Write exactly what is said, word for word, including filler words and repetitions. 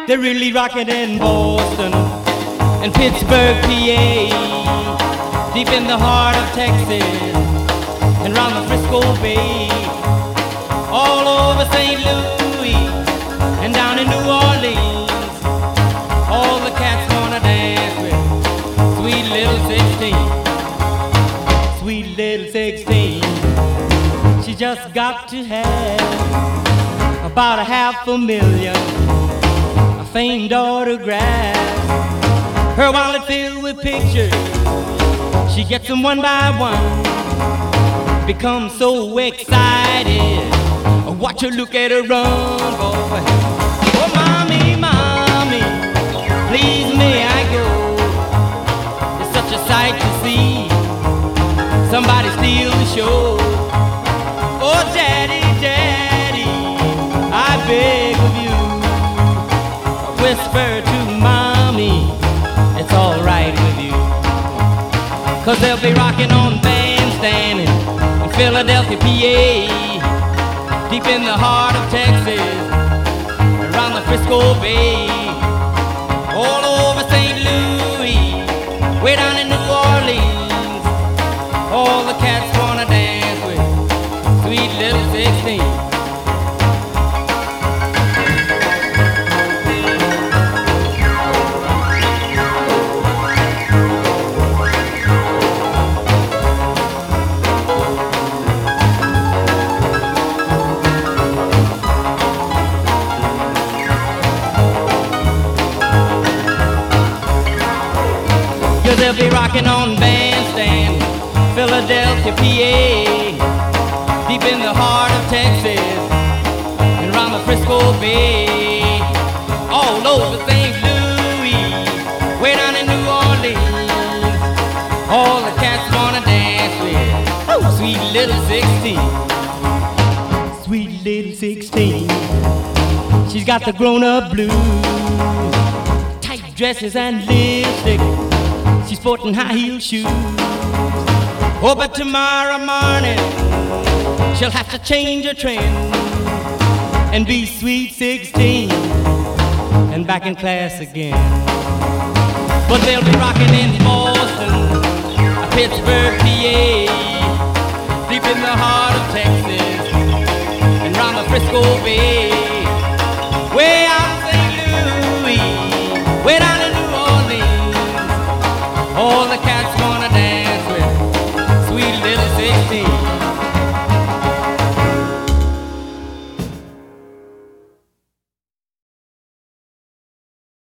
They're really rocking in Boston and Pittsburgh, P A, deep in the heart of Texas and round the Frisco Bay, all over Saint Louis and down in New Orleans. All the cats wanna dance with sweet little sixteen, sweet little sixteen. She just got to have about a half a million famed autographs, her wallet filled with pictures. She gets them one by one, becomes so excited. Watch her, look at her run, boy. Oh, mommy, mommy, please may I go? It's such a sight to see somebody steal the show. Oh, daddy, daddy, I beg of you, whisper to mommy, it's all right with you. Cause they'll be rocking on Bandstand in Philadelphia, P A, deep in the heart of Texas, around the Frisco Bay, all over Saint Louis, way down in New Orleans. All the cats wanna dance with sweet little sixteen. They'll be rocking on Bandstand, Philadelphia, P A, deep in the heart of Texas, and around the Frisco Bay, all over Saint Louis, way down in New Orleans. All the cats wanna dance with oh, sweet little sixteen, sweet little sixteen. She's got the grown-up blues, tight dresses and lipstick. She's sporting high-heel shoes. Oh, but tomorrow morning she'll have to change her trend and be sweet sixteen and back in class again. But they'll be rocking in Boston, Pittsburgh, P A, deep in the heart of Texas and round the Frisco Bay.